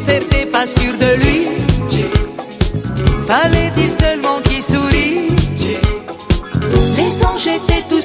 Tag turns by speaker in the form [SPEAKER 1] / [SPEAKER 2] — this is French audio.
[SPEAKER 1] c'était pas sûr de lui. Fallait-il seulement qu'il sourie? Les anges étaient tous